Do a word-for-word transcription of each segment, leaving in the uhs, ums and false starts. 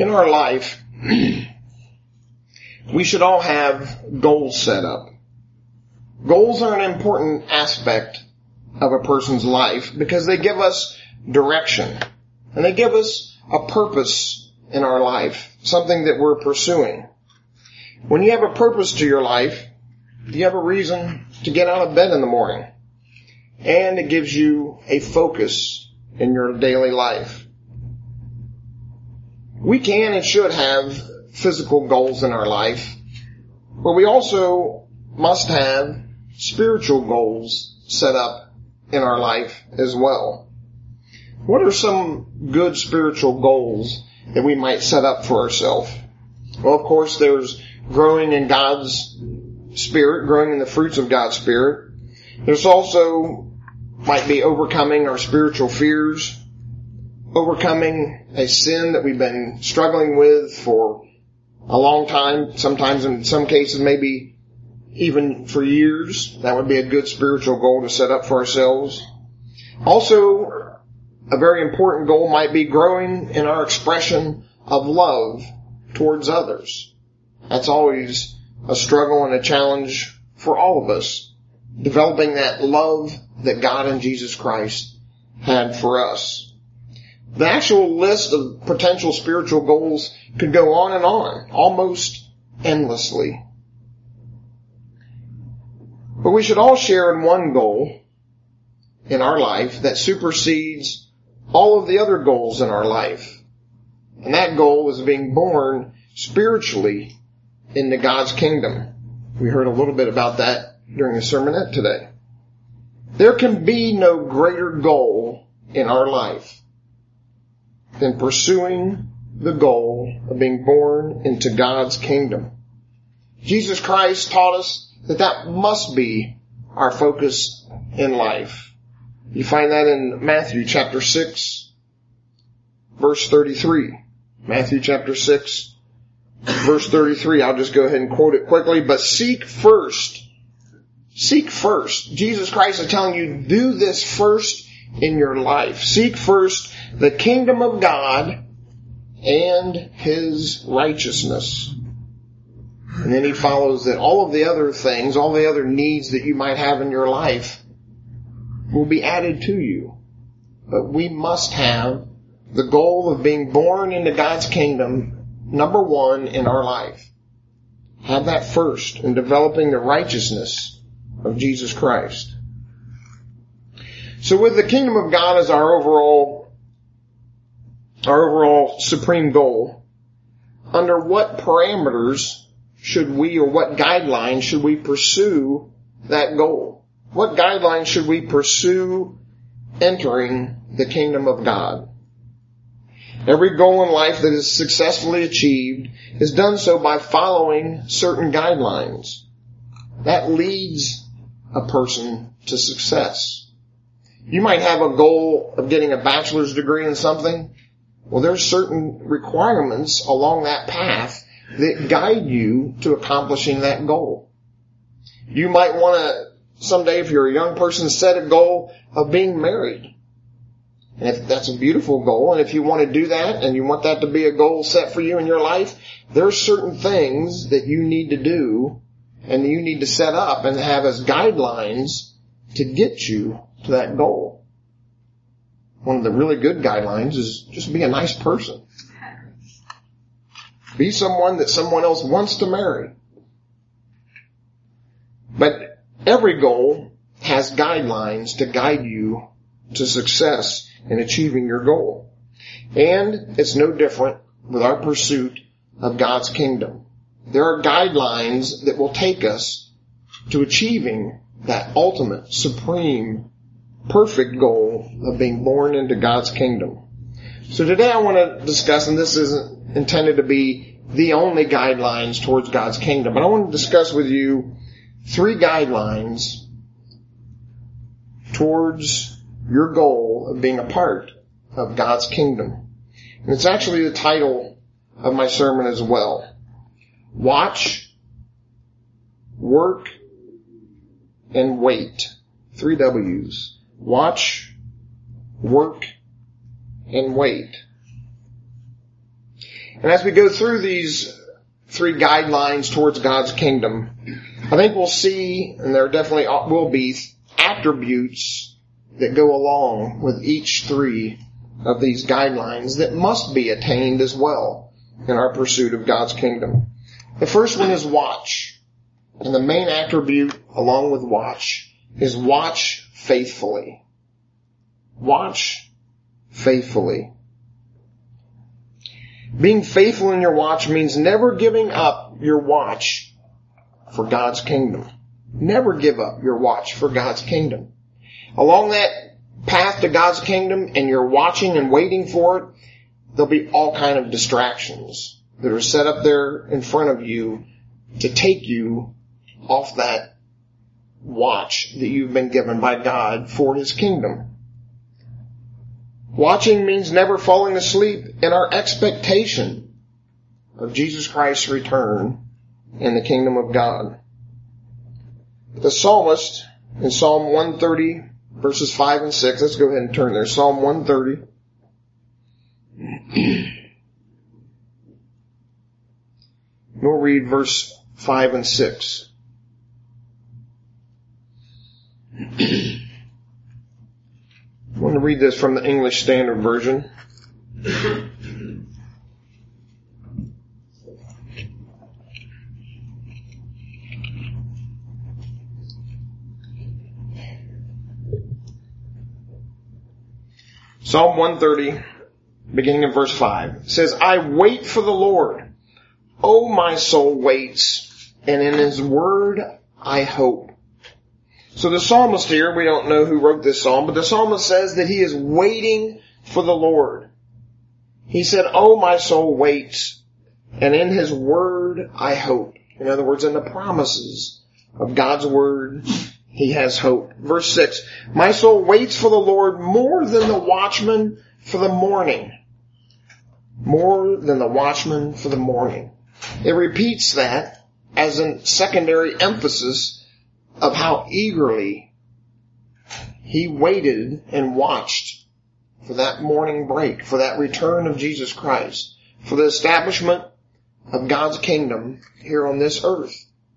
In our life, we should all have goals set up. Goals are an important aspect of a person's life because they give us direction and they give us a purpose in our life, something that we're pursuing. When you have a purpose to your life, you have a reason to get out of bed in the morning, and it gives you a focus in your daily life. We can and should have physical goals in our life, but we also must have spiritual goals set up in our life as well. What are some good spiritual goals that we might set up for ourselves? Well, of course, there's growing in God's Spirit, growing in the fruits of God's Spirit. There's also might be overcoming our spiritual fears, overcoming a sin that we've been struggling with for a long time, sometimes in some cases maybe even for years. That would be a good spiritual goal to set up for ourselves. Also, a very important goal might be growing in our expression of love towards others. That's always a struggle and a challenge for all of us, developing that love that God and Jesus Christ had for us. The actual list of potential spiritual goals could go on and on, almost endlessly. But we should all share in one goal in our life that supersedes all of the other goals in our life. And that goal is being born spiritually into God's kingdom. We heard a little bit about that during the sermonette today. There can be no greater goal in our life than pursuing the goal of being born into God's kingdom. Jesus Christ taught us that that must be our focus in life. You find that in Matthew chapter six, verse thirty-three. Matthew chapter six, verse thirty-three. I'll just go ahead and quote it quickly. But seek first. Seek first. Jesus Christ is telling you, do this first in your life. Seek first the kingdom of God and His righteousness. And then He follows that all of the other things, all the other needs that you might have in your life will be added to you. But we must have the goal of being born into God's kingdom, number one, in our life. Have that first in developing the righteousness of Jesus Christ. So with the kingdom of God as our overall, our overall supreme goal, under what parameters should we, or what guidelines should we pursue that goal? What guidelines should we pursue entering the kingdom of God? Every goal in life that is successfully achieved is done so by following certain guidelines. That leads a person to success. You might have a goal of getting a bachelor's degree in something. Well, there's certain requirements along that path that guide you to accomplishing that goal. You might want to, someday if you're a young person, set a goal of being married. And if that's a beautiful goal, and if you want to do that, and you want that to be a goal set for you in your life, there are certain things that you need to do, and you need to set up and have as guidelines to get you to that goal. One of the really good guidelines is just be a nice person. Be someone that someone else wants to marry. But every goal has guidelines to guide you to success in achieving your goal. And it's no different with our pursuit of God's kingdom. There are guidelines that will take us to achieving that ultimate, supreme, perfect goal of being born into God's kingdom. So today I want to discuss, and this isn't intended to be the only guidelines towards God's kingdom, but I want to discuss with you three guidelines towards your goal of being a part of God's kingdom. And it's actually the title of my sermon as well. Watch, work, and wait. Three W's. Watch, work, and wait. And as we go through these three guidelines towards God's kingdom, I think we'll see, and there definitely will be, attributes that go along with each three of these guidelines that must be attained as well in our pursuit of God's kingdom. The first one is watch. And the main attribute along with watch is watch faithfully. Watch faithfully. Being faithful in your watch means never giving up your watch for God's kingdom. Never give up your watch for God's kingdom. Along that path to God's kingdom, and you're watching and waiting for it, there'll be all kind of distractions that are set up there in front of you to take you off that watch that you've been given by God for His kingdom. Watching means never falling asleep in our expectation of Jesus Christ's return in the kingdom of God. The psalmist in Psalm one thirty, verses five and six, let's go ahead and turn there. Psalm one thirty. We'll read verse five and six. I want to read this from the English Standard Version. Psalm one thirty, beginning in verse five, says, I wait for the Lord. O my soul waits, and in His word I hope. So the psalmist here, we don't know who wrote this psalm, but the psalmist says that he is waiting for the Lord. He said, oh, my soul waits, and in His word I hope. In other words, in the promises of God's word, he has hope. Verse six, my soul waits for the Lord more than the watchman for the morning. More than the watchman for the morning. It repeats that as a secondary emphasis of how eagerly he waited and watched for that morning break, for that return of Jesus Christ, for the establishment of God's kingdom here on this earth.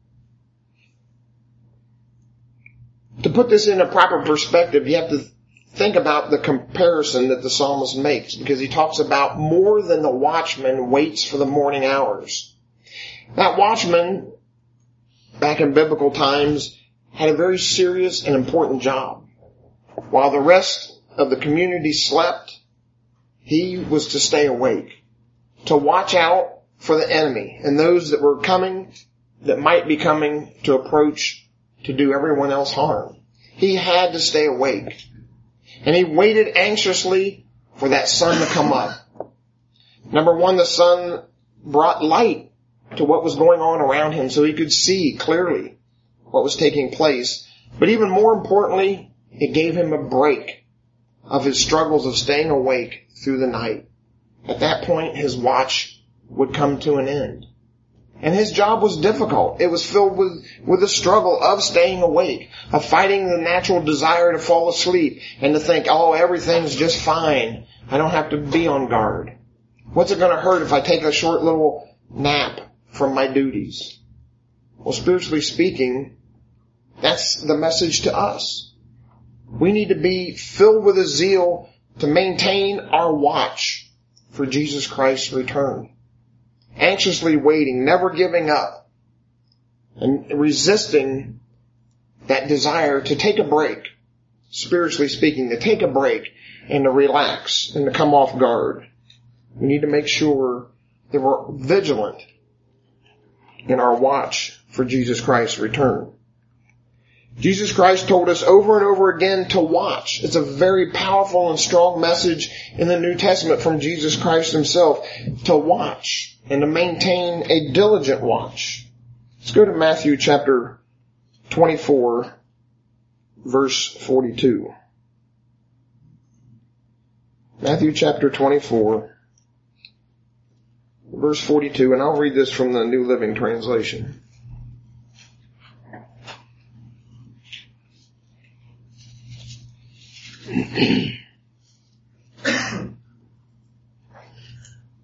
To put this in a proper perspective, you have to think about the comparison that the psalmist makes, because he talks about more than the watchman waits for the morning hours. That watchman, back in biblical times, had a very serious and important job. While the rest of the community slept, he was to stay awake, to watch out for the enemy and those that were coming, that might be coming to approach to do everyone else harm. He had to stay awake. And he waited anxiously for that sun to come up. Number one, the sun brought light to what was going on around him so he could see clearly what was taking place. But even more importantly, it gave him a break of his struggles of staying awake through the night. At that point, his watch would come to an end. And his job was difficult. It was filled with, with the struggle of staying awake, of fighting the natural desire to fall asleep and to think, oh, everything's just fine. I don't have to be on guard. What's it going to hurt if I take a short little nap from my duties? Well, spiritually speaking, that's the message to us. We need to be filled with a zeal to maintain our watch for Jesus Christ's return. Anxiously waiting, never giving up, and resisting that desire to take a break, spiritually speaking, to take a break and to relax and to come off guard. We need to make sure that we're vigilant in our watch for Jesus Christ's return. Jesus Christ told us over and over again to watch. It's a very powerful and strong message in the New Testament from Jesus Christ himself, to watch and to maintain a diligent watch. Let's go to Matthew chapter twenty-four, verse forty-two. Matthew chapter twenty-four, verse forty-two, and I'll read this from the New Living Translation.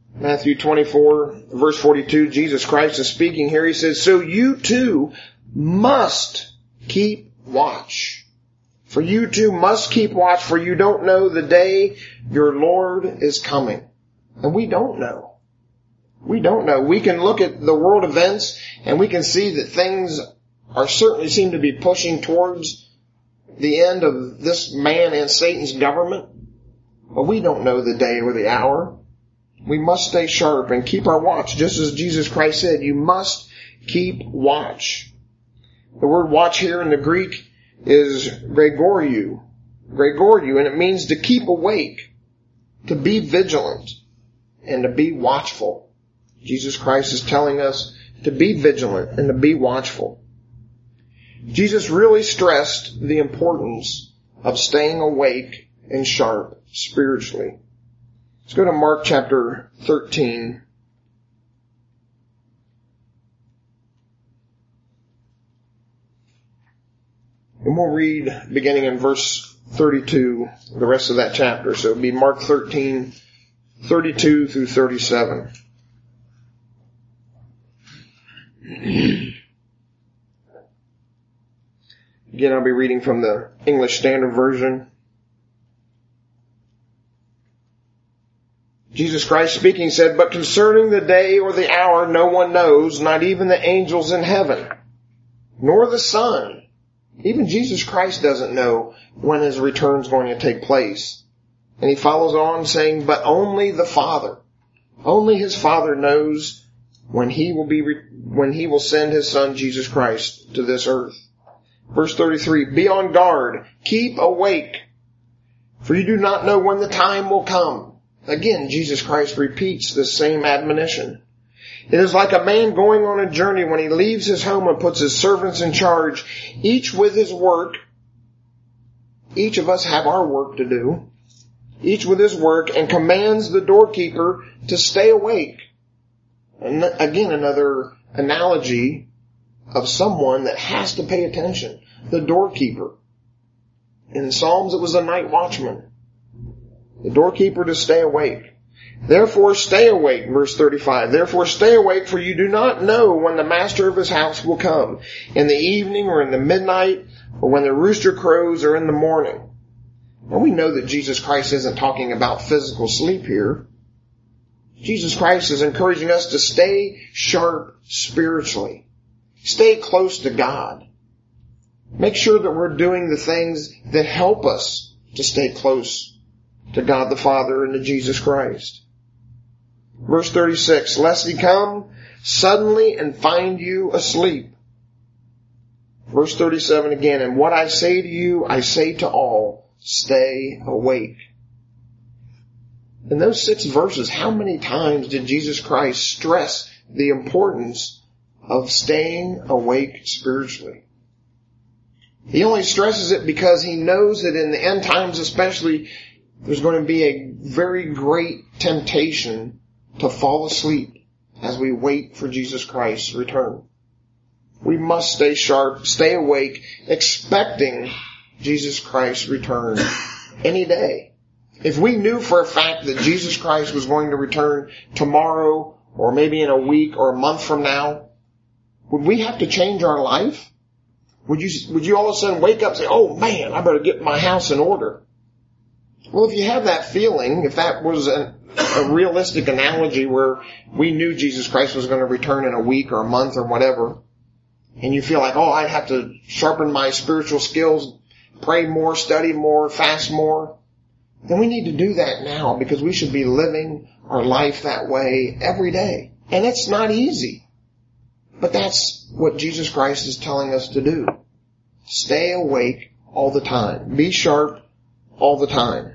Matthew twenty-four, verse forty-two, Jesus Christ is speaking here. He says, so you too must keep watch. For you too must keep watch, for you don't know the day your Lord is coming. And we don't know. We don't know. We can look at the world events and we can see that things are certainly seem to be pushing towards the end of this man and Satan's government. But we don't know the day or the hour. We must stay sharp and keep our watch, just as Jesus Christ said, you must keep watch. The word watch here in the Greek is gregoriou, gregoriou, and it means to keep awake, to be vigilant, and to be watchful. Jesus Christ is telling us to be vigilant and to be watchful. Jesus really stressed the importance of staying awake and sharp spiritually. Let's go to Mark chapter thirteen. And we'll read beginning in verse thirty-two, the rest of that chapter. So it'll be Mark thirteen, thirty-two through thirty-seven. Again, I'll be reading from the English Standard Version. Jesus Christ speaking said, but concerning the day or the hour no one knows, not even the angels in heaven, nor the Son. Even Jesus Christ doesn't know when his return is going to take place. And he follows on saying, but only the Father. Only his Father knows when he will be, when he will send his Son Jesus Christ to this earth. Verse thirty-three, be on guard, keep awake, for you do not know when the time will come. Again, Jesus Christ repeats this same admonition. It is like a man going on a journey when he leaves his home and puts his servants in charge, each with his work. Each of us have our work to do, each with his work, and commands the doorkeeper to stay awake. And again, another analogy of someone that has to pay attention. The doorkeeper. In the Psalms, it was the night watchman. The doorkeeper to stay awake. Therefore stay awake, verse thirty-five. Therefore stay awake, for you do not know when the master of his house will come, in the evening or in the midnight, or when the rooster crows or in the morning. Now we know that Jesus Christ isn't talking about physical sleep here. Jesus Christ is encouraging us to stay sharp spiritually. Stay close to God. Make sure that we're doing the things that help us to stay close to God the Father and to Jesus Christ. Verse thirty-six, lest he come suddenly and find you asleep. Verse thirty-seven again, and what I say to you, I say to all, stay awake. In those six verses, how many times did Jesus Christ stress the importance of staying awake spiritually? He only stresses it because he knows that in the end times especially, there's going to be a very great temptation to fall asleep as we wait for Jesus Christ's return. We must stay sharp, stay awake, expecting Jesus Christ's return any day. If we knew for a fact that Jesus Christ was going to return tomorrow or maybe in a week or a month from now, would we have to change our life? Would you, would you all of a sudden wake up and say, oh man, I better get my house in order? Well, if you have that feeling, if that was a, a realistic analogy where we knew Jesus Christ was going to return in a week or a month or whatever, and you feel like, oh, I'd have to sharpen my spiritual skills, pray more, study more, fast more, then we need to do that now because we should be living our life that way every day. And it's not easy. But that's what Jesus Christ is telling us to do. Stay awake all the time. Be sharp all the time.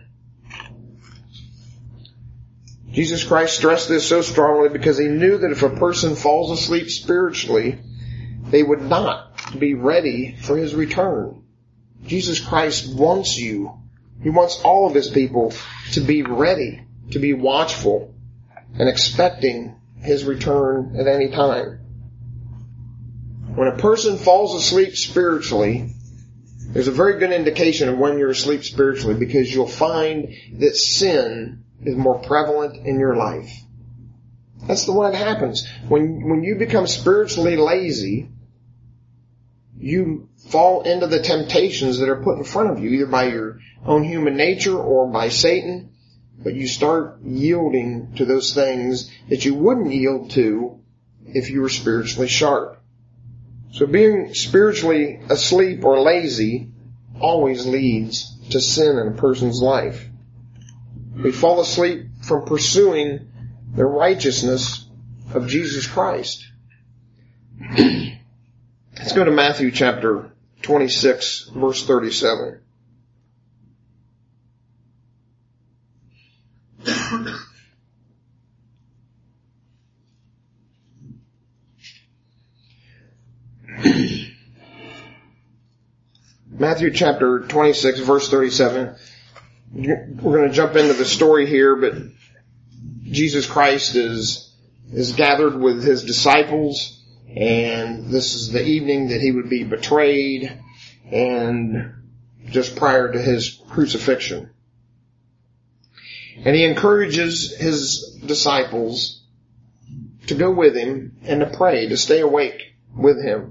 Jesus Christ stressed this so strongly because he knew that if a person falls asleep spiritually, they would not be ready for his return. Jesus Christ wants you, he wants all of his people to be ready, to be watchful, and expecting his return at any time. When a person falls asleep spiritually, there's a very good indication of when you're asleep spiritually because you'll find that sin is more prevalent in your life. That's the way it happens. When, when you become spiritually lazy, you fall into the temptations that are put in front of you, either by your own human nature or by Satan. But you start yielding to those things that you wouldn't yield to if you were spiritually sharp. So being spiritually asleep or lazy always leads to sin in a person's life. We fall asleep from pursuing the righteousness of Jesus Christ. Let's go to Matthew chapter twenty-six, verse thirty-seven. Matthew chapter twenty-six, verse thirty-seven. We're going to jump into the story here, but Jesus Christ is, is gathered with his disciples, and this is the evening that he would be betrayed, and just prior to his crucifixion. And he encourages his disciples to go with him and to pray, to stay awake with him.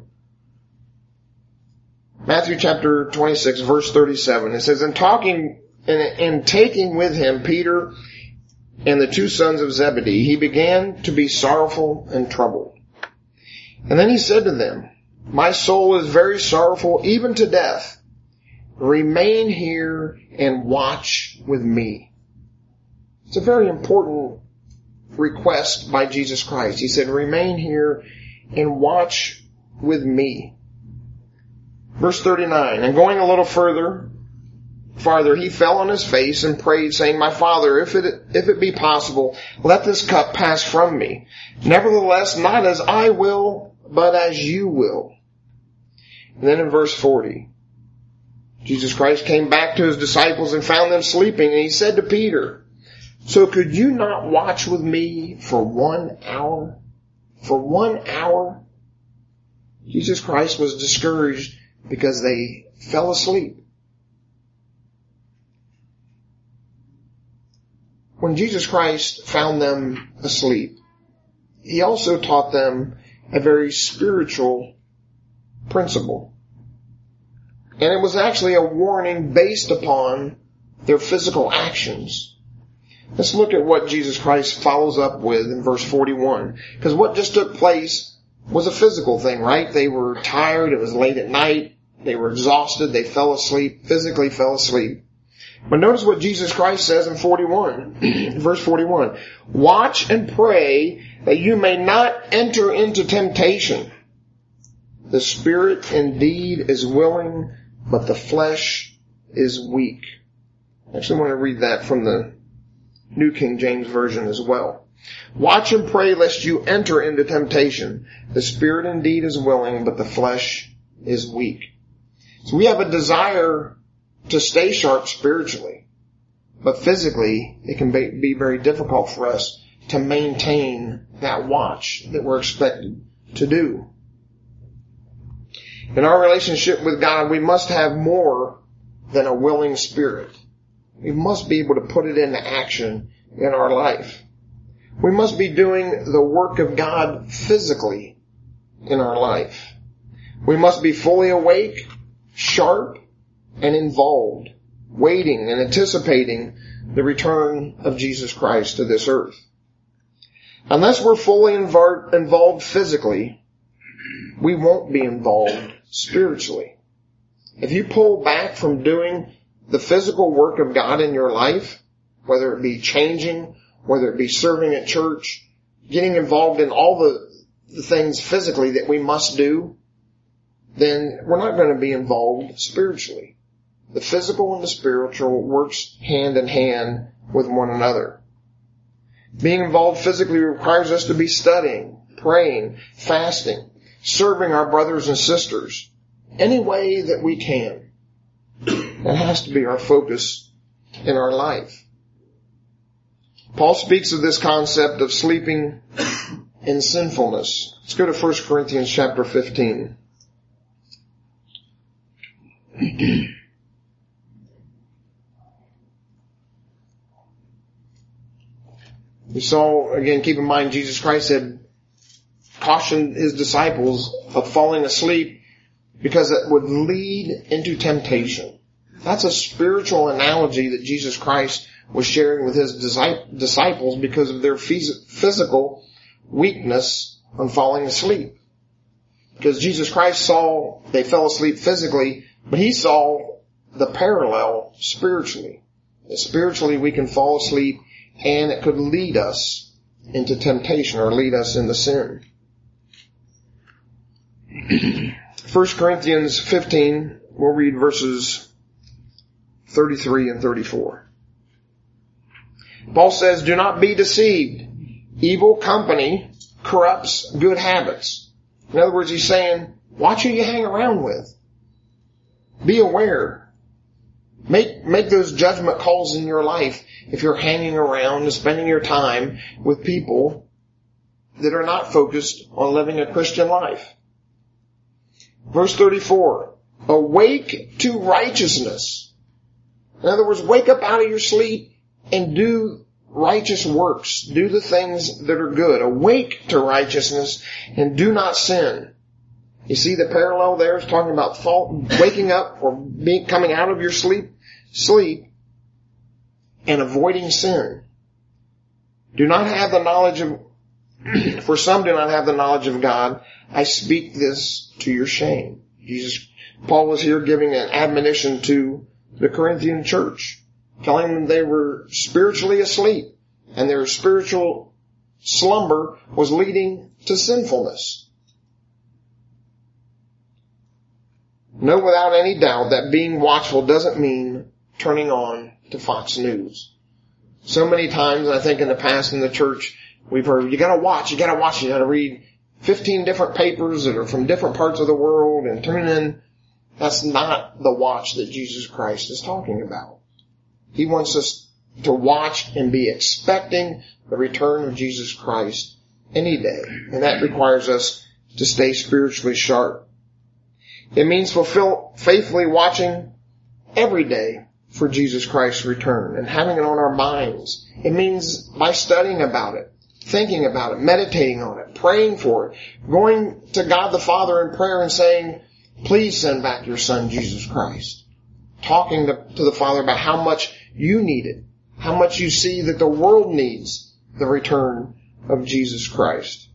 Matthew chapter twenty-six, verse thirty-seven, it says, "And talking and, and taking with him Peter and the two sons of Zebedee, he began to be sorrowful and troubled. And then he said to them, 'My soul is very sorrowful, even to death. Remain here and watch with me.'" It's a very important request by Jesus Christ. He said, "Remain here and watch with me." Verse thirty-nine, "And going a little further, farther, he fell on his face and prayed, saying, 'My Father, if it, if it be possible, let this cup pass from me. Nevertheless, not as I will, but as you will.'" And then in verse forty, Jesus Christ came back to his disciples and found them sleeping, and he said to Peter, "So could you not watch with me for one hour?" For one hour? Jesus Christ was discouraged because they fell asleep. When Jesus Christ found them asleep, he also taught them a very spiritual principle. And it was actually a warning based upon their physical actions. Let's look at what Jesus Christ follows up with in verse forty-one. Because what just took place was a physical thing, right? They were tired. It was late at night. They were exhausted. They fell asleep, physically fell asleep. But notice what Jesus Christ says in forty-one, verse forty-one. "Watch and pray that you may not enter into temptation. The spirit indeed is willing, but the flesh is weak." I actually want to read that from the New King James Version as well. "Watch and pray lest you enter into temptation. The spirit indeed is willing, but the flesh is weak." So we have a desire to stay sharp spiritually, but physically it can be, be very difficult for us to maintain that watch that we're expected to do. In our relationship with God, we must have more than a willing spirit. We must be able to put it into action in our life. We must be doing the work of God physically in our life. We must be fully awake, sharp, and involved, waiting and anticipating the return of Jesus Christ to this earth. Unless we're fully involved physically, we won't be involved spiritually. If you pull back from doing the physical work of God in your life, whether it be changing, whether it be serving at church, getting involved in all the, the things physically that we must do, then we're not going to be involved spiritually. The physical and the spiritual works hand in hand with one another. Being involved physically requires us to be studying, praying, fasting, serving our brothers and sisters any way that we can. That has to be our focus in our life. Paul speaks of this concept of sleeping in sinfulness. Let's go to First Corinthians chapter fifteen. We saw, again, keep in mind, Jesus Christ had cautioned his disciples of falling asleep because it would lead into temptation. That's a spiritual analogy that Jesus Christ was sharing with his disciples because of their physical weakness on falling asleep. Because Jesus Christ saw they fell asleep physically, but he saw the parallel spiritually. That spiritually we can fall asleep and it could lead us into temptation or lead us into sin. First Corinthians fifteen, we'll read verses thirty-three and thirty-four. Paul says, do not be deceived. Evil company corrupts good habits. In other words, he's saying, watch who you hang around with. Be aware. Make, make those judgment calls in your life if you're hanging around and spending your time with people that are not focused on living a Christian life. Verse thirty-four, awake to righteousness. In other words, wake up out of your sleep and do righteous works. Do the things that are good. Awake to righteousness and do not sin. You see the parallel there is talking about fall, waking up or being, coming out of your sleep, sleep and avoiding sin. Do not have the knowledge of, for some do not have the knowledge of God. I speak this to your shame. Jesus, Paul was here giving an admonition to the Corinthian church, telling them they were spiritually asleep and their spiritual slumber was leading to sinfulness. Know without any doubt that being watchful doesn't mean turning on to Fox News. So many times, I think in the past in the church, we've heard, you gotta watch, you gotta watch, you gotta read fifteen different papers that are from different parts of the world and tune in. That's not the watch that Jesus Christ is talking about. He wants us to watch and be expecting the return of Jesus Christ any day. And that requires us to stay spiritually sharp. It means fulfill, faithfully watching every day for Jesus Christ's return and having it on our minds. It means by studying about it, thinking about it, meditating on it, praying for it, going to God the Father in prayer and saying, please send back your Son, Jesus Christ. Talking to, to the Father about how much you need it, how much you see that the world needs the return of Jesus Christ.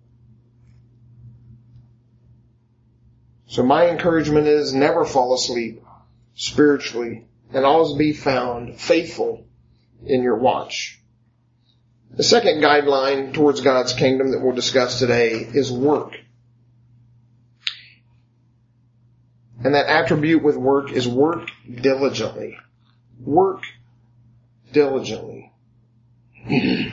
So my encouragement is never fall asleep spiritually and always be found faithful in your watch. The second guideline towards God's kingdom that we'll discuss today is work. And that attribute with work is work diligently. Work diligently. The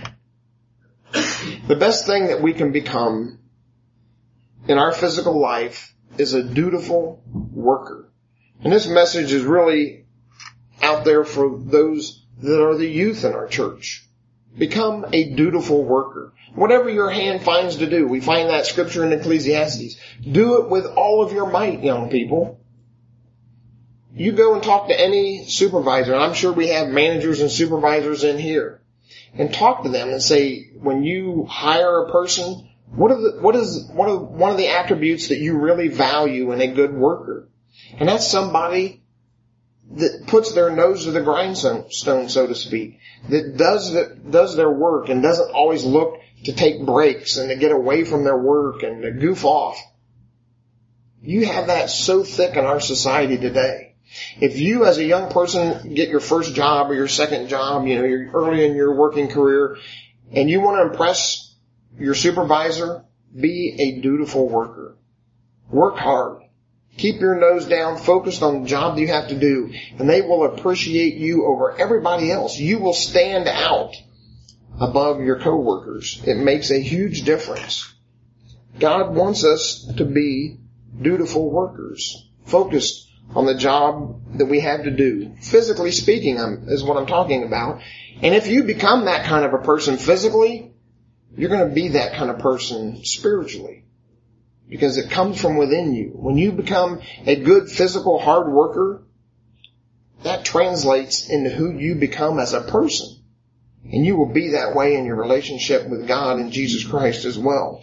best thing that we can become in our physical life is a dutiful worker. And this message is really out there for those that are the youth in our church. Become a dutiful worker. Whatever your hand finds to do. We find that scripture in Ecclesiastes. Do it with all of your might, young people. You go and talk to any supervisor, and I'm sure we have managers and supervisors in here, and talk to them and say, when you hire a person, what are the, what is, what are one of the attributes that you really value in a good worker? And that's somebody that puts their nose to the grindstone, so to speak, that does the, does their work and doesn't always look to take breaks and to get away from their work and to goof off. You have that so thick in our society today. If you as a young person get your first job or your second job, you know, you're early in your working career, and you want to impress your supervisor, be a dutiful worker. Work hard. Keep your nose down, focused on the job that you have to do, and they will appreciate you over everybody else. You will stand out above your coworkers. It makes a huge difference. God wants us to be dutiful workers, focused on the job that we have to do. Physically speaking is what I'm talking about. And if you become that kind of a person physically, you're going to be that kind of person spiritually. Because it comes from within you. When you become a good physical hard worker, that translates into who you become as a person. And you will be that way in your relationship with God and Jesus Christ as well.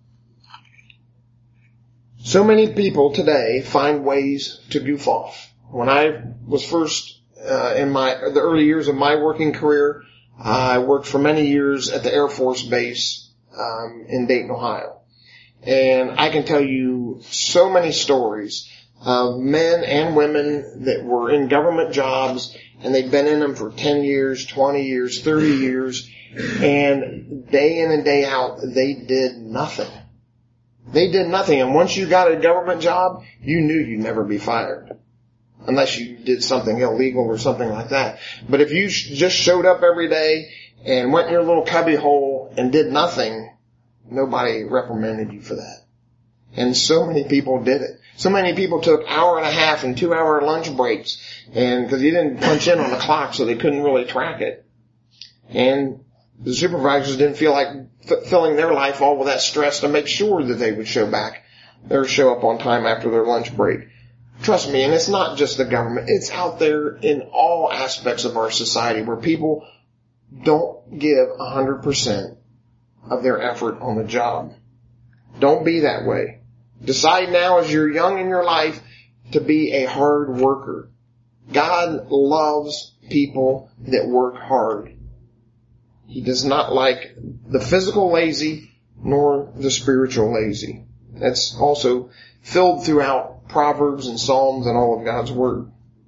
So many people today find ways to goof off. When I was first uh, in my the early years of my working career, I worked for many years at the Air Force Base um, in Dayton, Ohio. And I can tell you so many stories of men and women that were in government jobs, and they'd been in them for ten years, twenty years, thirty years, and day in and day out, they did nothing. They did nothing. And once you got a government job, you knew you'd never be fired. Unless you did something illegal or something like that. But if you sh- just showed up every day and went in your little cubby hole and did nothing, nobody reprimanded you for that. And so many people did it. So many people took hour and a half and two hour lunch breaks, and because you didn't punch in on the clock, so they couldn't really track it. And the supervisors didn't feel like f- filling their life all with that stress to make sure that they would show back or show up on time after their lunch break. Trust me, and it's not just the government. It's out there in all aspects of our society where people don't give one hundred percent of their effort on the job. Don't be that way. Decide now as you're young in your life to be a hard worker. God loves people that work hard. He does not like the physical lazy nor the spiritual lazy. That's also filled throughout Proverbs and Psalms and all of God's Word.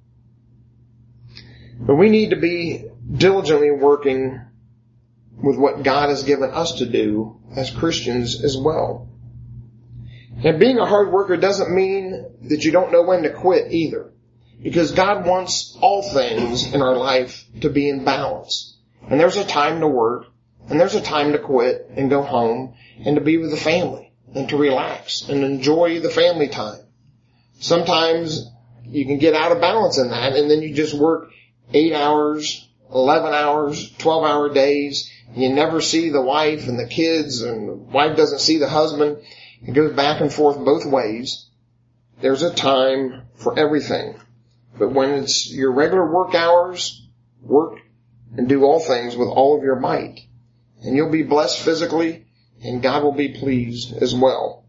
But we need to be diligently working with what God has given us to do as Christians as well. And being a hard worker doesn't mean that you don't know when to quit either. Because God wants all things in our life to be in balance. And there's a time to work, and there's a time to quit and go home and to be with the family and to relax and enjoy the family time. Sometimes you can get out of balance in that, and then you just work eight hours, eleven hours, twelve hour days. You never see the wife and the kids, and the wife doesn't see the husband. It goes back and forth both ways. There's a time for everything. But when it's your regular work hours, work and do all things with all of your might. And you'll be blessed physically, and God will be pleased as well.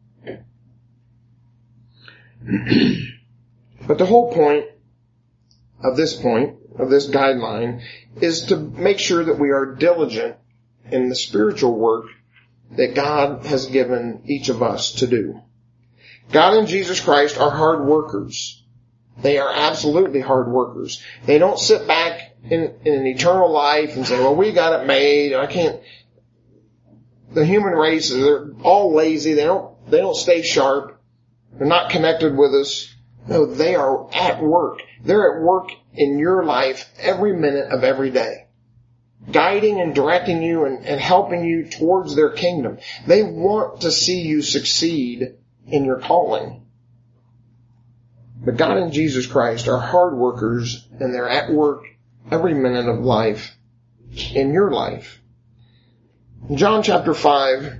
But the whole point of this point, of this guideline, is to make sure that we are diligent in the spiritual work that God has given each of us to do. God and Jesus Christ are hard workers. They are absolutely hard workers. They don't sit back in, in an eternal life and say, well, we got it made. I can't. The human race, they're all lazy. They don't, they don't stay sharp. They're not connected with us. No, they are at work. They're at work in your life every minute of every day, guiding and directing you and, and helping you towards their kingdom. They want to see you succeed in your calling. But God and Jesus Christ are hard workers, and they're at work every minute of life in your life. In John chapter five,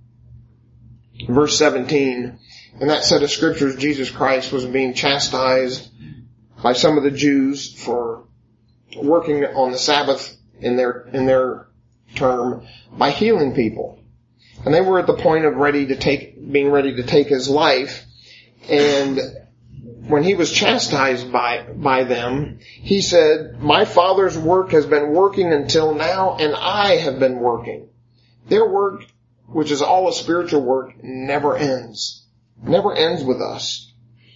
verse seventeen, in that set of scriptures, Jesus Christ was being chastised by some of the Jews for working on the Sabbath in their, in their term by healing people. And they were at the point of ready to take, being ready to take his life. And when he was chastised by, by them, he said, my Father's work has been working until now, and I have been working. Their work, which is all a spiritual work, never ends. Never ends with us.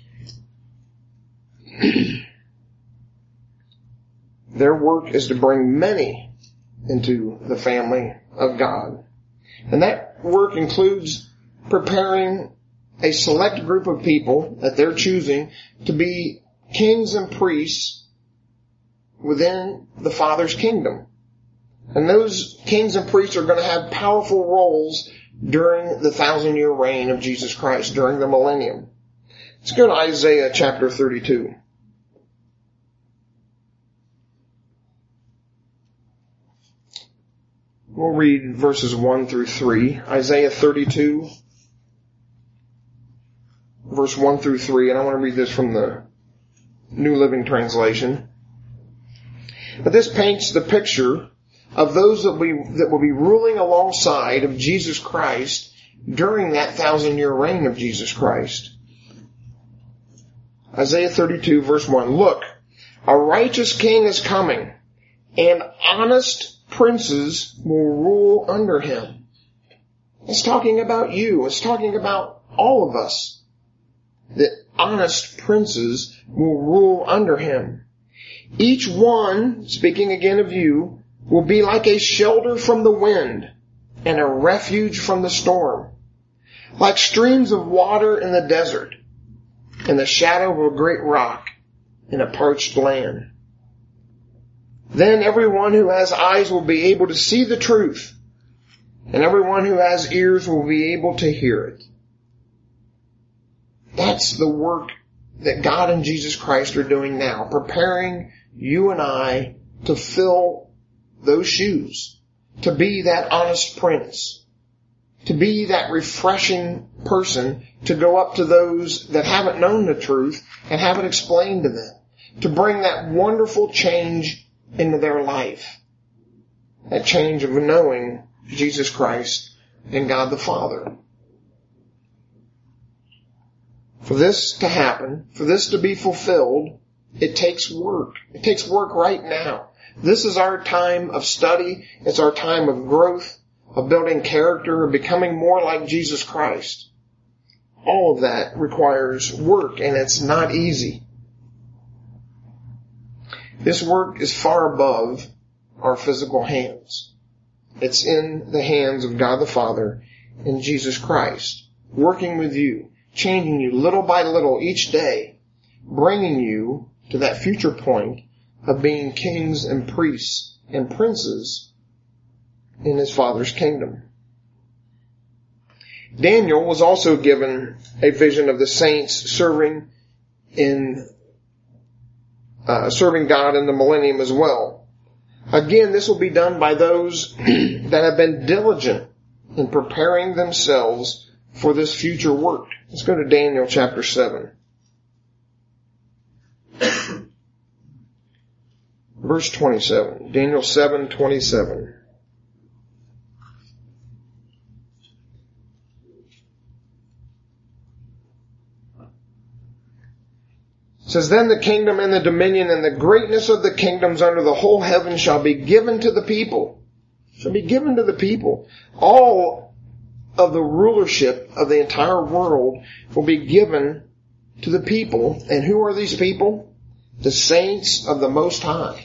Their work is to bring many into the family of God. And that work includes preparing a select group of people that they're choosing to be kings and priests within the Father's kingdom. And those kings and priests are going to have powerful roles during the thousand year reign of Jesus Christ, during the millennium. Let's go to Isaiah chapter thirty-two. We'll read verses one through three. Isaiah thirty-two, verse one through three, and I want to read this from the New Living Translation. But this paints the picture of those that, we, that will be ruling alongside of Jesus Christ during that thousand year reign of Jesus Christ. Isaiah thirty-two verse one, look, a righteous king is coming, and honest princes will rule under him. It's talking about you. It's talking about all of us. That honest princes will rule under him. Each one, speaking again of you, will be like a shelter from the wind and a refuge from the storm, like streams of water in the desert, in the shadow of a great rock, in a parched land. Then everyone who has eyes will be able to see the truth, and everyone who has ears will be able to hear it. That's the work that God and Jesus Christ are doing now, preparing you and I to fill those shoes, to be that honest prince, to be that refreshing person, to go up to those that haven't known the truth and have it explained to them, to bring that wonderful change into their life, that change of knowing Jesus Christ and God the Father. For this to happen, for this to be fulfilled, it takes work. It takes work right now. This is our time of study. It's our time of growth, of building character, of becoming more like Jesus Christ. All of that requires work, and it's not easy. This work is far above our physical hands. It's in the hands of God the Father and Jesus Christ, working with you, changing you little by little each day, bringing you to that future point of being kings and priests and princes in his Father's kingdom. Daniel was also given a vision of the saints serving in uh, serving God in the millennium as well. Again, this will be done by those that have been diligent in preparing themselves for this future work. Let's go to Daniel chapter seven. Verse twenty-seven. Daniel seven twenty-seven. It says, then the kingdom and the dominion and the greatness of the kingdoms under the whole heaven shall be given to the people. Shall be given to the people. All of the rulership of the entire world will be given to the people. And who are these people? The saints of the Most High.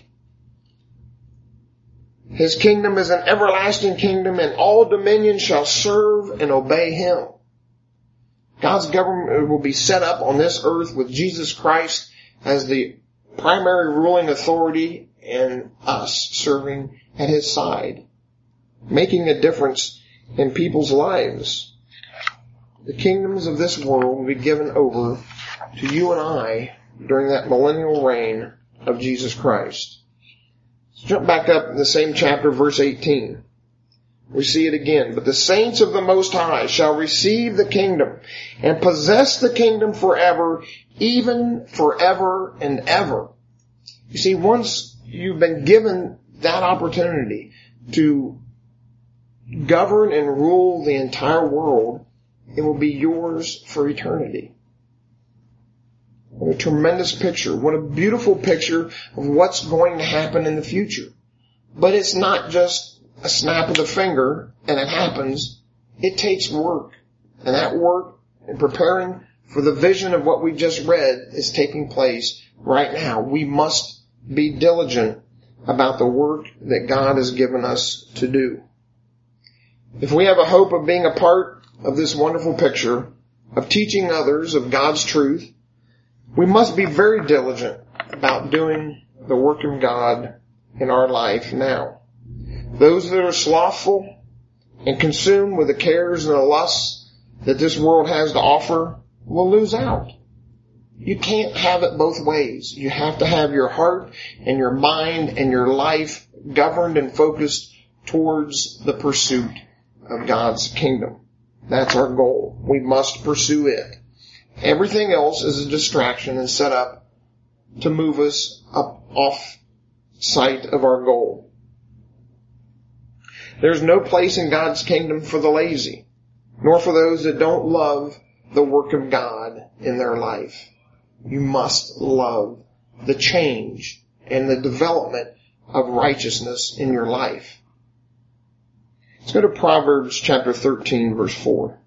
His kingdom is an everlasting kingdom, and all dominions shall serve and obey him. God's government will be set up on this earth with Jesus Christ as the primary ruling authority and us serving at his side, making a difference in people's lives. The kingdoms of this world will be given over to you and I during that millennial reign of Jesus Christ. Let's jump back up in the same chapter, verse eighteen. We see it again. But the saints of the Most High shall receive the kingdom and possess the kingdom forever, even forever and ever. You see, once you've been given that opportunity to govern and rule the entire world, it will be yours for eternity. What a tremendous picture. What a beautiful picture of what's going to happen in the future. But it's not just a snap of the finger and it happens. It takes work. And that work in preparing for the vision of what we just read is taking place right now. We must be diligent about the work that God has given us to do. If we have a hope of being a part of this wonderful picture, of teaching others of God's truth, we must be very diligent about doing the work of God in our life now. Those that are slothful and consumed with the cares and the lusts that this world has to offer will lose out. You can't have it both ways. You have to have your heart and your mind and your life governed and focused towards the pursuit of God's kingdom. That's our goal. We must pursue it. Everything else is a distraction and set up to move us up off sight of our goal. There's no place in God's kingdom for the lazy, nor for those that don't love the work of God in their life. You must love the change and the development of righteousness in your life. Let's go to Proverbs chapter thirteen, verse four.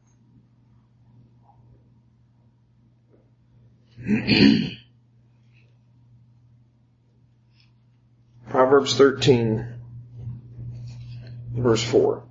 Proverbs thirteen, verse four.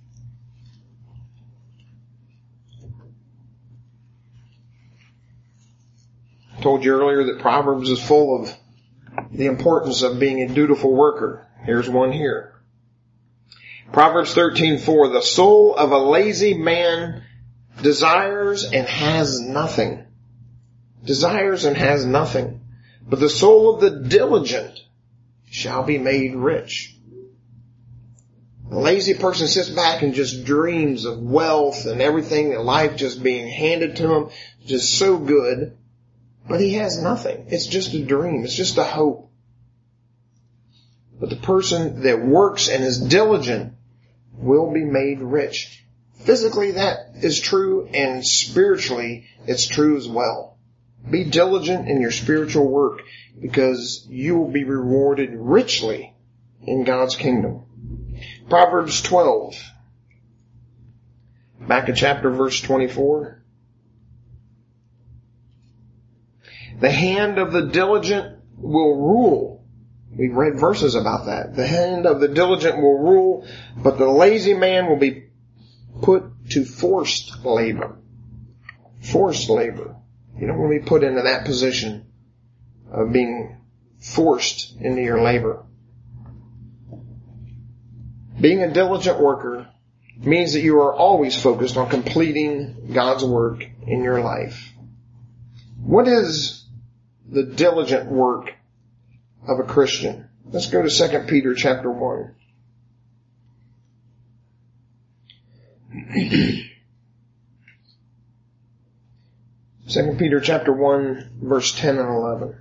I told you earlier that Proverbs is full of the importance of being a dutiful worker. Here's one here. Proverbs thirteen four. The soul of a lazy man desires and has nothing. Desires and has nothing. But the soul of the diligent shall be made rich. A lazy person sits back and just dreams of wealth and everything, and life just being handed to him, just so good. But he has nothing. It's just a dream. It's just a hope. But the person that works and is diligent will be made rich. Physically that is true, and spiritually it's true as well. Be diligent in your spiritual work, because you will be rewarded richly in God's kingdom. Proverbs twelve. Back in chapter verse twenty-four. The hand of the diligent will rule. We've read verses about that. The hand of the diligent will rule, but the lazy man will be put to forced labor. Forced labor. You don't want to be put into that position of being forced into your labor. Being a diligent worker means that you are always focused on completing God's work in your life. What is the diligent work of a Christian? Let's go to Second Peter chapter one. Second Peter chapter one, verse ten and eleven.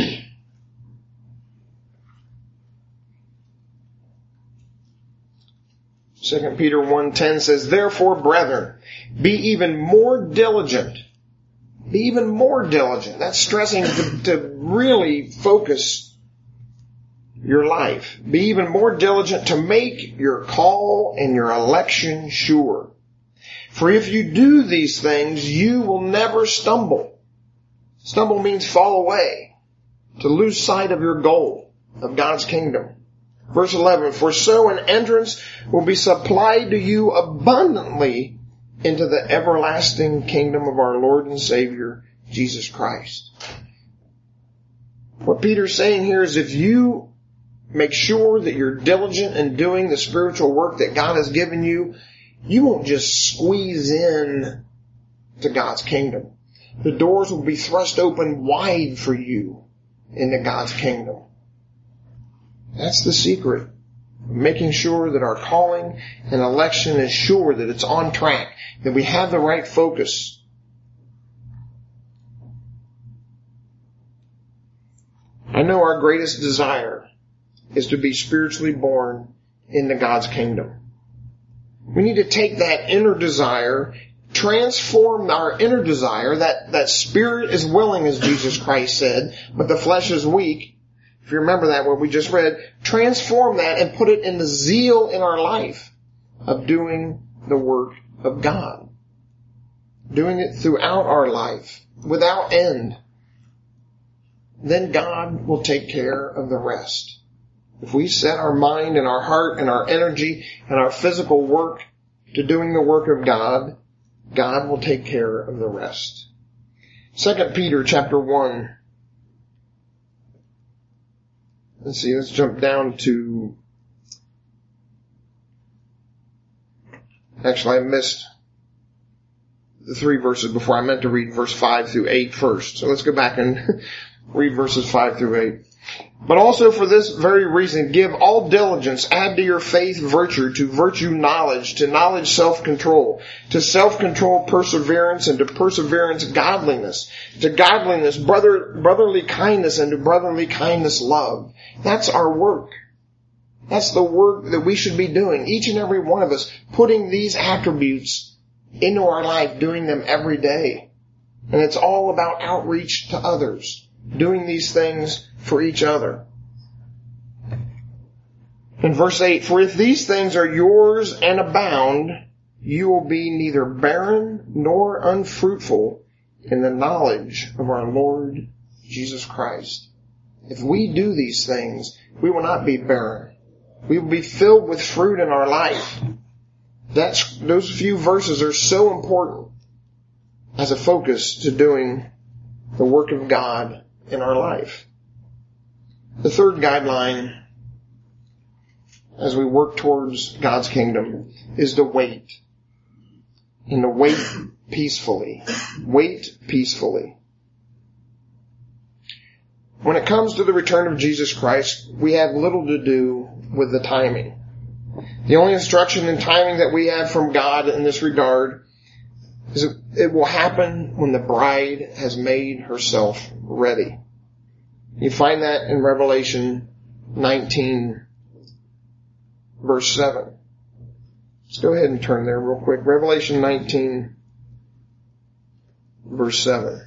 Second Peter one ten says, Therefore, brethren, be even more diligent. Be even more diligent. That's stressing to, to really focus your life. Be even more diligent to make your call and your election sure. For if you do these things, you will never stumble. Stumble means fall away, to lose sight of your goal, of God's kingdom. Verse eleven, For so an entrance will be supplied to you abundantly into the everlasting kingdom of our Lord and Savior, Jesus Christ. What Peter's saying here is, if you make sure that you're diligent in doing the spiritual work that God has given you, you won't just squeeze in to God's kingdom. The doors will be thrust open wide for you into God's kingdom. That's the secret. Making sure that our calling and election is sure, that it's on track, that we have the right focus. I know our greatest desire is to be spiritually born into God's kingdom. We need to take that inner desire, transform our inner desire, that, that spirit is willing, as Jesus Christ said, but the flesh is weak. If you remember that, what we just read, transform that and put it in the zeal in our life of doing the work of God. Doing it throughout our life, without end. Then God will take care of the rest. If we set our mind and our heart and our energy and our physical work to doing the work of God, God will take care of the rest. Second Peter chapter one. Let's see, let's jump down to, actually I missed the three verses before. I meant to read verse five through eight first. So let's go back and read verses five through eight. But also for this very reason, give all diligence, add to your faith virtue, to virtue knowledge, to knowledge self-control, to self-control perseverance, and to perseverance godliness, to godliness brother, brotherly kindness, and to brotherly kindness love. That's our work. That's the work that we should be doing. Each and every one of us putting these attributes into our life, doing them every day. And it's all about outreach to others, doing these things for each other. In verse eight, for if these things are yours and abound, you will be neither barren nor unfruitful in the knowledge of our Lord Jesus Christ. If we do these things, we will not be barren. We will be filled with fruit in our life. That's, those few verses are so important as a focus to doing the work of God in our life. The third guideline as we work towards God's kingdom is to wait. And to wait peacefully. Wait peacefully. When it comes to the return of Jesus Christ, we have little to do with the timing. The only instruction and timing that we have from God in this regard is that it will happen when the bride has made herself ready. You find that in Revelation nineteen, verse seven. Let's go ahead and turn there real quick. Revelation nineteen, verse seven.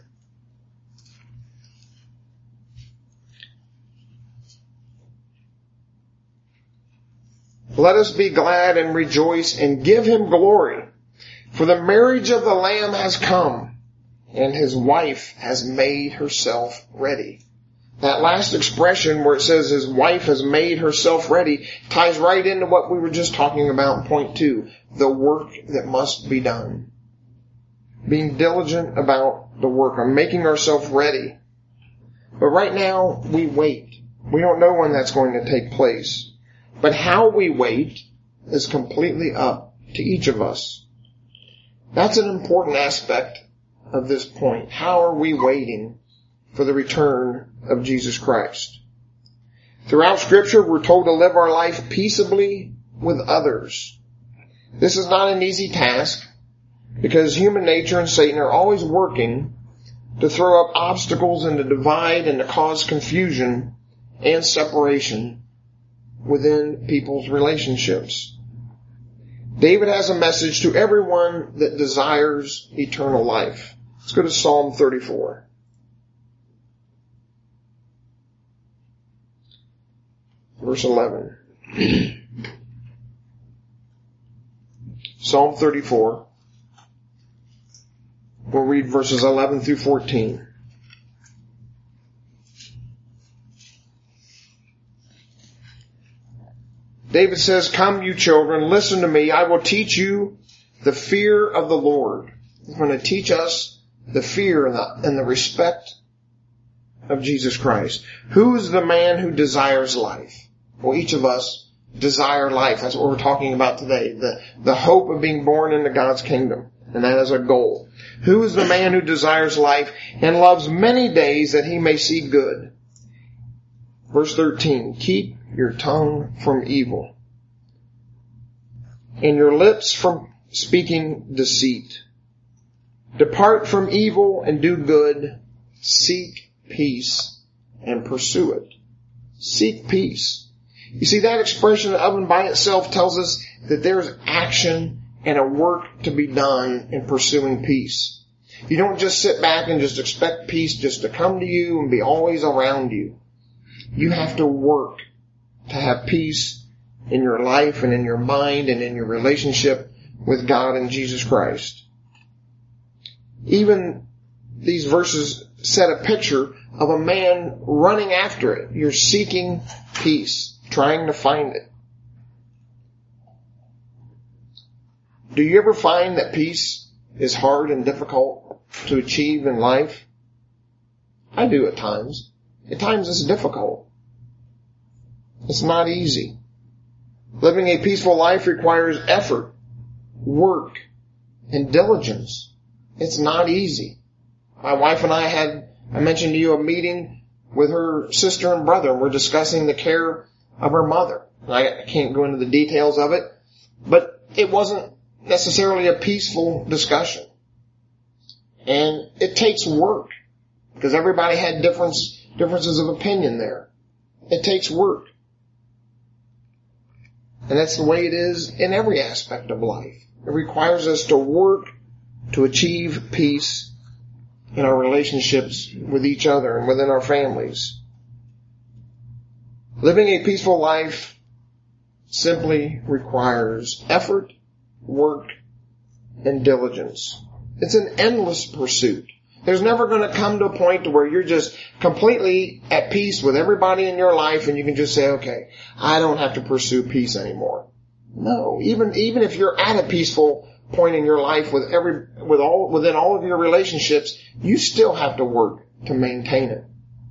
Let us be glad and rejoice and give him glory, for the marriage of the Lamb has come, and his wife has made herself ready. That last expression where it says his wife has made herself ready ties right into what we were just talking about in point two, the work that must be done. Being diligent about the work, or making ourselves ready. But right now, we wait. We don't know when that's going to take place. But how we wait is completely up to each of us. That's an important aspect of this point. How are we waiting for the return of Jesus Christ? Throughout Scripture, we're told to live our life peaceably with others. This is not an easy task because human nature and Satan are always working to throw up obstacles and to divide and to cause confusion and separation within people's relationships. David has a message to everyone that desires eternal life. Let's go to Psalm thirty-four. Verse eleven. Psalm thirty-four. We'll read verses eleven through fourteen. David says, come you children, listen to me. I will teach you the fear of the Lord. He's going to teach us the fear and the, and the respect of Jesus Christ. Who is the man who desires life? Well, each of us desire life. That's what we're talking about today. The, the hope of being born into God's kingdom. And that is a goal. Who is the man who desires life and loves many days that he may see good? Verse thirteen, keep your tongue from evil, and your lips from speaking deceit. Depart from evil and do good. Seek peace and pursue it. Seek peace. You see, that expression of and by itself tells us that there's action and a work to be done in pursuing peace. You don't just sit back and just expect peace just to come to you and be always around you. You have to work to have peace in your life and in your mind and in your relationship with God and Jesus Christ. Even these verses set a picture of a man running after it. You're seeking peace, trying to find it. Do you ever find that peace is hard and difficult to achieve in life? I do at times. At times it's difficult. It's not easy. Living a peaceful life requires effort, work, and diligence. It's not easy. My wife and I had, I mentioned to you, a meeting with her sister and brother, and we're discussing the care of her mother. I can't go into the details of it, but it wasn't necessarily a peaceful discussion. And it takes work, because everybody had difference, differences of opinion there. It takes work. And that's the way it is in every aspect of life. It requires us to work to achieve peace in our relationships with each other and within our families. Living a peaceful life simply requires effort, work, and diligence. It's an endless pursuit. There's never going to come to a point to where you're just completely at peace with everybody in your life and you can just say, okay, I don't have to pursue peace anymore. No, even, even if you're at a peaceful point in your life with every, with all, within all of your relationships, you still have to work to maintain it.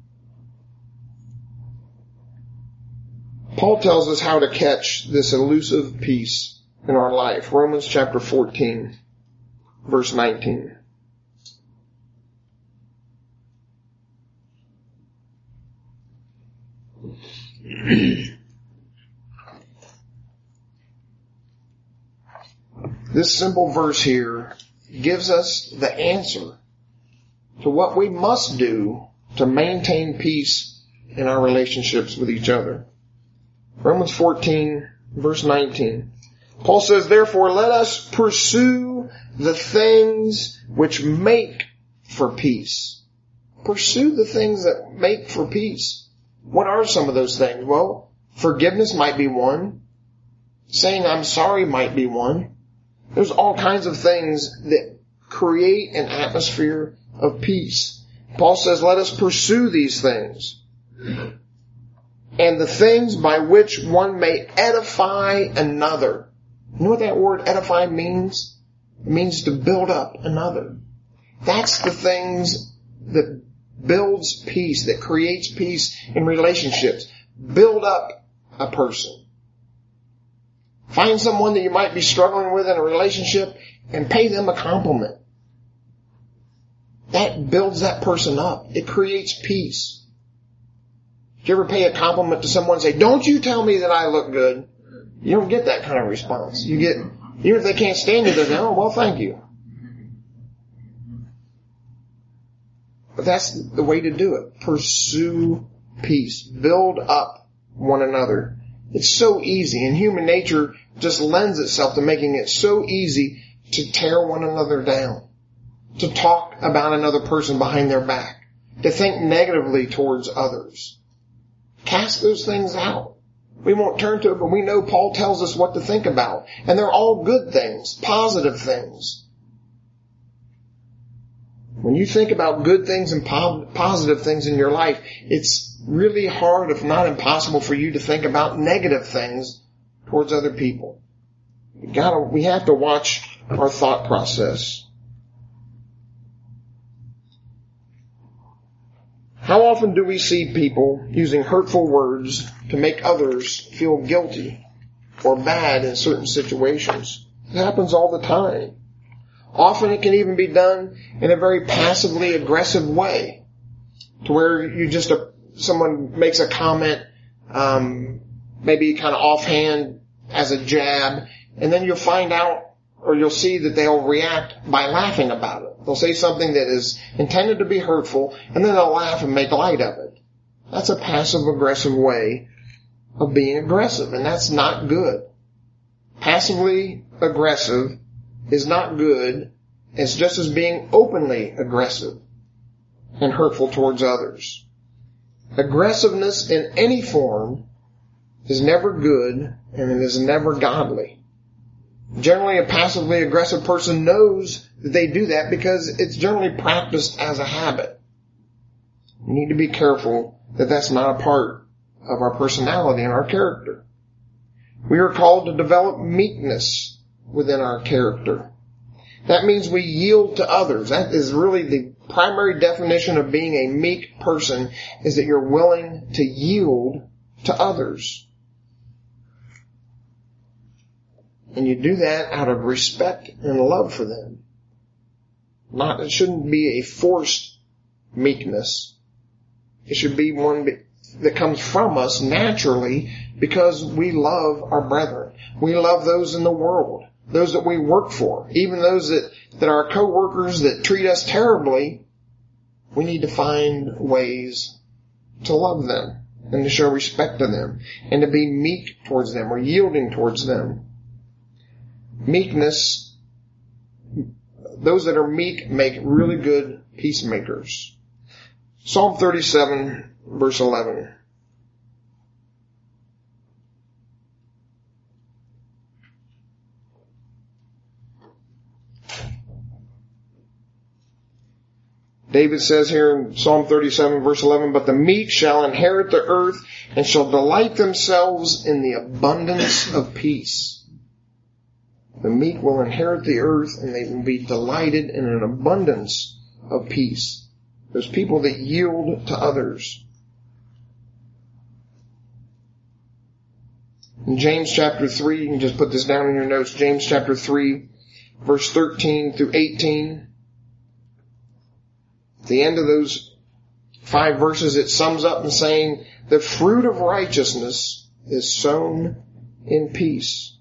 Paul tells us how to catch this elusive peace in our life. Romans chapter fourteen, verse nineteen. This simple verse here gives us the answer to what we must do to maintain peace in our relationships with each other. Romans fourteen, verse nineteen. Paul says, therefore, let us pursue the things which make for peace. Pursue the things that make for peace. What are some of those things? Well, forgiveness might be one. Saying I'm sorry might be one. There's all kinds of things that create an atmosphere of peace. Paul says, let us pursue these things. And the things by which one may edify another. You know what that word edify means? It means to build up another. That's the things that builds peace, that creates peace in relationships. Build up a person. Find someone that you might be struggling with in a relationship and pay them a compliment. That builds that person up. It creates peace. If you ever pay a compliment to someone and say, don't you tell me that I look good? You don't get that kind of response. You get, even if they can't stand you, they're like, oh, well, thank you. But that's the way to do it. Pursue peace. Build up one another. It's so easy, and human nature just lends itself to making it so easy to tear one another down, to talk about another person behind their back, to think negatively towards others. Cast those things out. We won't turn to it, but we know Paul tells us what to think about. And they're all good things, positive things. When you think about good things and po- positive things in your life, it's really hard, if not impossible, for you to think about negative things towards other people. We gotta, we have to watch our thought process. How often do we see people using hurtful words to make others feel guilty or bad in certain situations? It happens all the time. Often it can even be done in a very passively aggressive way, to where you just, uh, someone makes a comment, um, maybe kind of offhand as a jab, and then you'll find out, or you'll see that they'll react by laughing about it. They'll say something that is intended to be hurtful, and then they'll laugh and make light of it. That's a passive-aggressive way of being aggressive, and that's not good. Passively aggressive is not good. It's just as being openly aggressive and hurtful towards others. Aggressiveness in any form is never good, and it is never godly. Generally, a passively aggressive person knows that they do that because it's generally practiced as a habit. We need to be careful that that's not a part of our personality and our character. We are called to develop meekness within our character. That means we yield to others. That is really the primary definition of being a meek person, is that you're willing to yield to others. And you do that out of respect and love for them. Not, it shouldn't be a forced meekness. It should be one that comes from us naturally because we love our brethren. We love those in the world, those that we work for, even those that, that are co-workers that treat us terribly. We need to find ways to love them and to show respect to them, and to be meek towards them, or yielding towards them. Meekness, those that are meek make really good peacemakers. Psalm thirty-seven, verse eleven. David says here in Psalm thirty-seven, verse eleven, "But the meek shall inherit the earth and shall delight themselves in the abundance of peace." The meek will inherit the earth and they will be delighted in an abundance of peace. Those people that yield to others. In James chapter three, you can just put this down in your notes, James chapter three, verse thirteen through eighteen. At the end of those five verses, it sums up in saying, "The fruit of righteousness is sown in peace."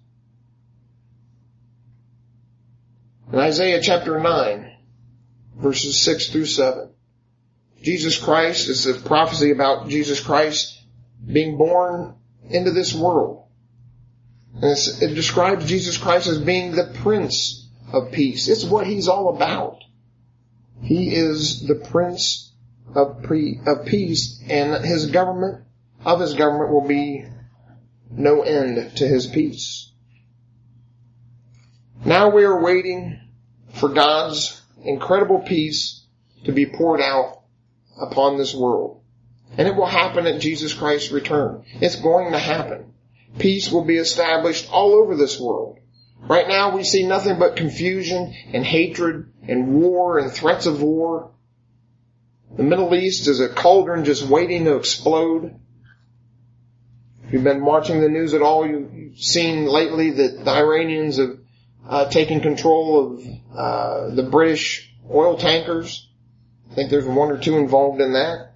In Isaiah chapter nine, verses six through seven, Jesus Christ is a prophecy about Jesus Christ being born into this world. And it describes Jesus Christ as being the Prince of Peace. It's what He's all about. He is the Prince of, pre, of Peace, and His government, of His government will be no end to His peace. Now we are waiting for God's incredible peace to be poured out upon this world. And it will happen at Jesus Christ's return. It's going to happen. Peace will be established all over this world. Right now we see nothing but confusion and hatred and war and threats of war. The Middle East is a cauldron just waiting to explode. If you've been watching the news at all, you've seen lately that the Iranians have uh, taken control of uh, the British oil tankers. I think there's one or two involved in that.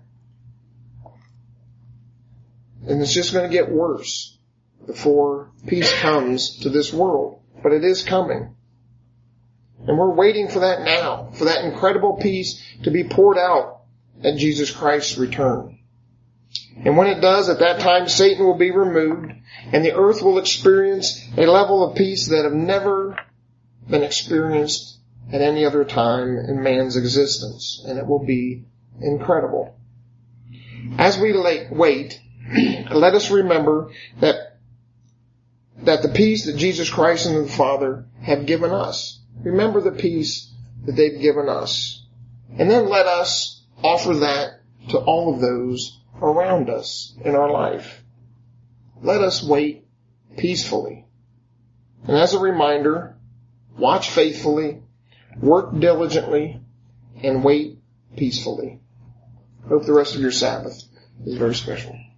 And it's just going to get worse before peace comes to this world. But it is coming. And we're waiting for that now, for that incredible peace to be poured out at Jesus Christ's return. And when it does, at that time, Satan will be removed, and the earth will experience a level of peace that have never been experienced at any other time in man's existence. And it will be incredible. As we wait, let us remember that that the peace that Jesus Christ and the Father have given us. Remember the peace that they've given us. And then let us offer that to all of those around us in our life. Let us wait peacefully. And as a reminder, watch faithfully, work diligently, and wait peacefully. Hope the rest of your Sabbath is very special.